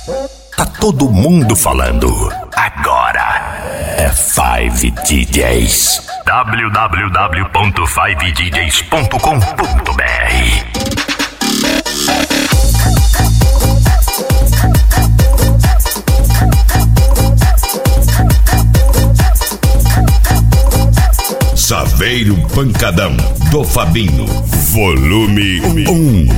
Tá todo mundo falando. Agora é 5 DJs. www.5djs.com.br. Saveiro Pancadão do Fabinho, volume 1.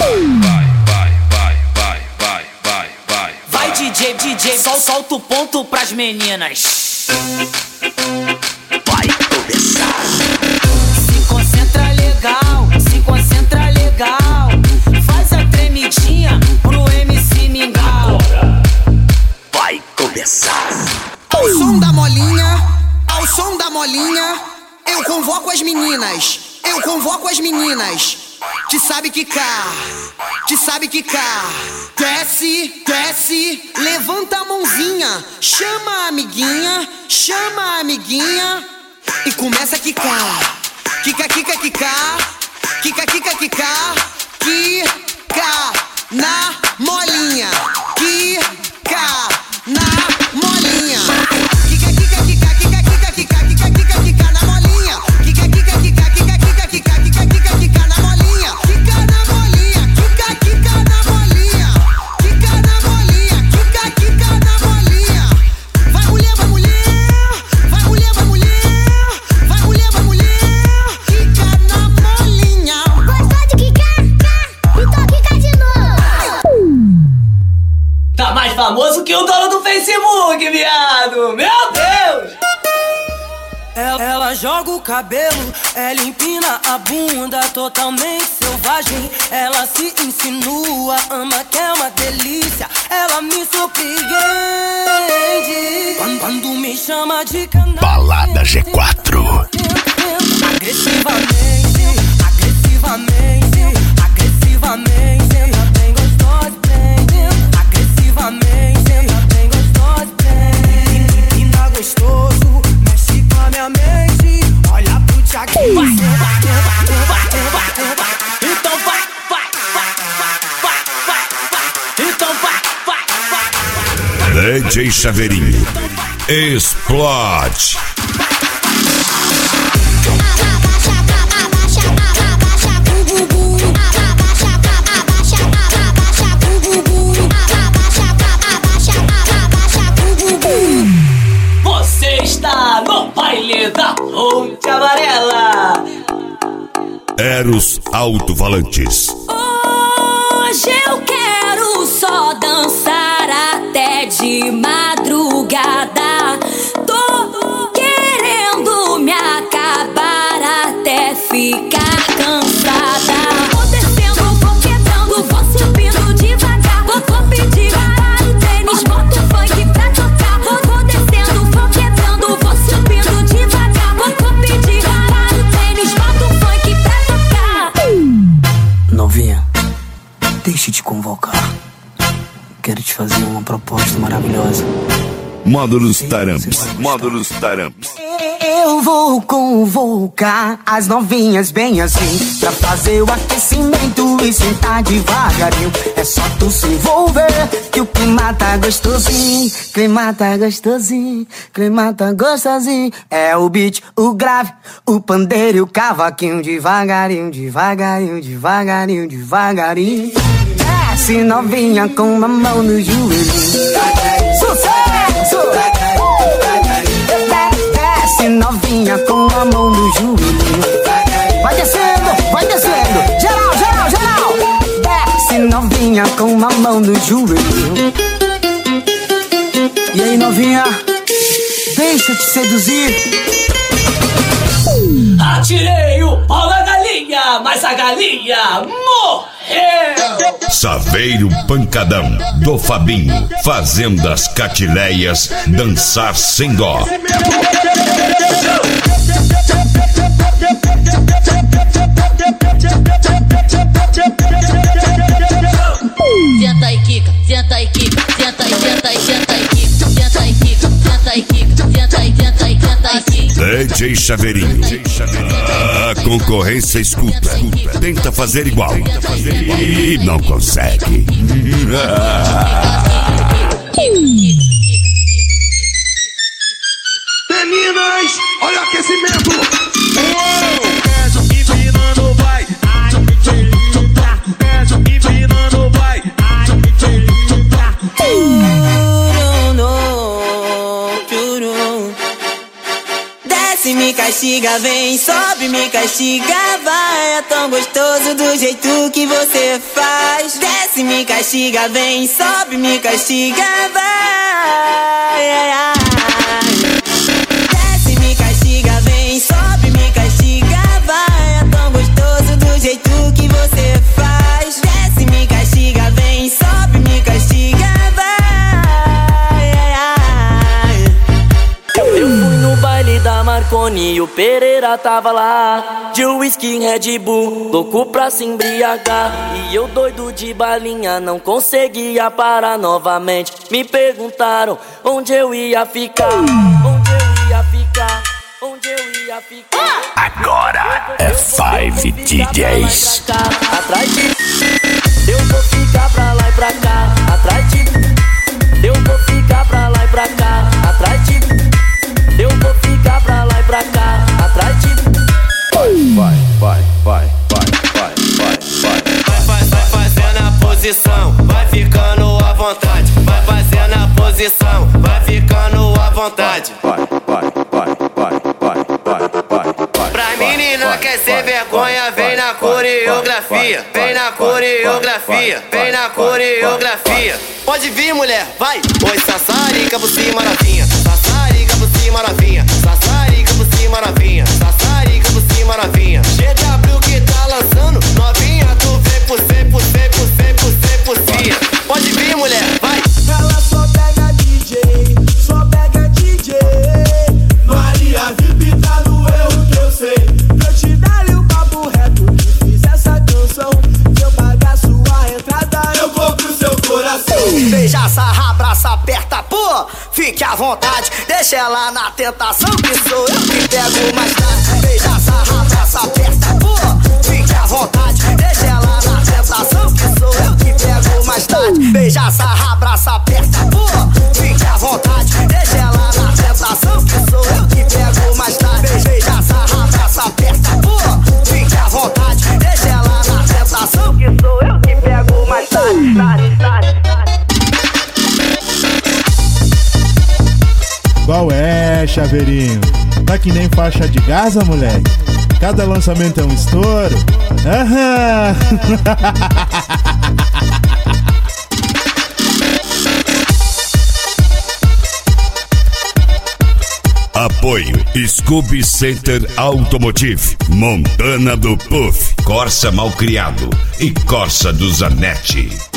Vai DJ, solta o ponto pras meninas. Vai começar. Se concentra legal. Faz a tremidinha pro MC Mingau. Vai começar. Ao som da molinha, eu convoco as meninas. Te sabe quicar. Desce, levanta a mãozinha. Chama a amiguinha e começa a quicar. Quica na molinha. Quica na molinha. Quica na molinha. Quica na molinha. Quica na molinha. Quica na molinha. Vai mulher. Quica na molinha. Gostou de quicar? Então quica de novo. Tá mais famoso que o dono do Facebook, viado. Meu Deus! Ela joga o cabelo, ela empina a bunda, totalmente selvagem. Ela se insinua, ama que é uma delícia. Ela me surpreende quando me chama de canal. Balada G4. Agressivamente, bem gostosa, agressivamente, bem gostosa, empina gostoso, mexe com a minha mente. Olha pro Thiaguinho. Então vai. Então vai. DJ Chaveirinho, explode. Você está no baile da Ponte Amarela. Eros Alto-Falantes. Hoje eu quero só dançar até de madrugada. Tô querendo me acabar até ficar cansada. Vou descendo, vou quebrando, vou subindo devagar. Vou pedir para o tênis, bota o funk pra tocar. Vou descendo, vou quebrando, vou subindo devagar. Vou pedir para o tênis, bota o funk pra tocar. Novinha, deixa eu te convocar. Quero te fazer uma proposta maravilhosa. Módulos Taramps. Eu vou convocar as novinhas bem assim, pra fazer o aquecimento e sentar devagarinho. É só tu se envolver que o clima tá gostosinho. Clima tá gostosinho. É o beat, o grave, o pandeiro e o cavaquinho. Devagarinho. Desce novinha com uma mão no joelho. Sucesso! Desce novinha com a mão no joelho. Vai descendo. Geral. Desce novinha com uma mão no joelho. E aí, novinha? Deixa eu te seduzir. Atirei o pau na galinha, mas a galinha morreu. Saveiro Pancadão do Fabinho, fazendo as catileias dançar sem dó. Senta e quica, senta e quica, senta e quica, senta e quica, senta e quica, senta e quica. DJ Chaveirinho, a concorrência escuta, tenta fazer igual e não consegue. castiga, vem, sobe, me castiga, vai. É tão gostoso do jeito que você faz. Desce, me castiga, vem, sobe, me castiga, vai. Desce, me castiga, vem, sobe, me castiga, vai. É tão gostoso do jeito que você faz. Desce, me castiga, vem, sobe, me castiga, vai. Eu fui no baile da Marconi e o Pereira tava lá, de whisky Red Bull, louco pra se embriagar. E eu doido de balinha, não conseguia parar novamente. Me perguntaram onde eu ia ficar, onde eu ia ficar, onde eu ia ficar. Agora é 5 DJs. Atrás de eu vou ficar pra lá e pra cá. Atrás de eu vou ficar pra lá e pra cá. Atrás de eu vou ficar pra lá e pra cá. Atrás de Vai fazendo a posição, vai ficando à vontade. Vai fazendo a posição, vai ficando à vontade. Pra menina quer ser vergonha, vem na coreografia. Vem na coreografia, vem na coreografia. Pode vir, mulher, vai. Oi, sassarica por cima novinha. Sassarica por cima novinha. Sassarica por cima novinha. Sassarica por cima novinha. GW que tá lançando, novinha, tu vem por cima. Pode vir, mulher, vai. Ela só pega DJ, só pega DJ. Maria VIP tá no erro que eu sei. Pra eu te dar o papo reto que fiz essa canção. Se eu pagar sua entrada, eu compro seu coração. Beija, sarra, abraça, aperta, pô, fique à vontade. Deixa ela na tentação que sou eu que pego mais tarde. Beija, sarra, abraça, aperta, pô, fique à vontade. Deixa ela na tentação que sou eu que pego mais tarde. Beija, sarra, abraça, aperta, pô, fique à vontade. Deixa ela na tentação que sou eu que pego mais tarde. Beija, sarra, abraça, aperta, pô, fique à vontade. Deixa ela na tentação que sou eu que pego mais tarde. Qual é, chaveirinho? Tá que nem faixa de Gaza, moleque? Cada lançamento é um estouro? Aham! Apoio Scooby Center Automotive, Montana do Puff, Corsa Malcriado e Corsa do Zanetti.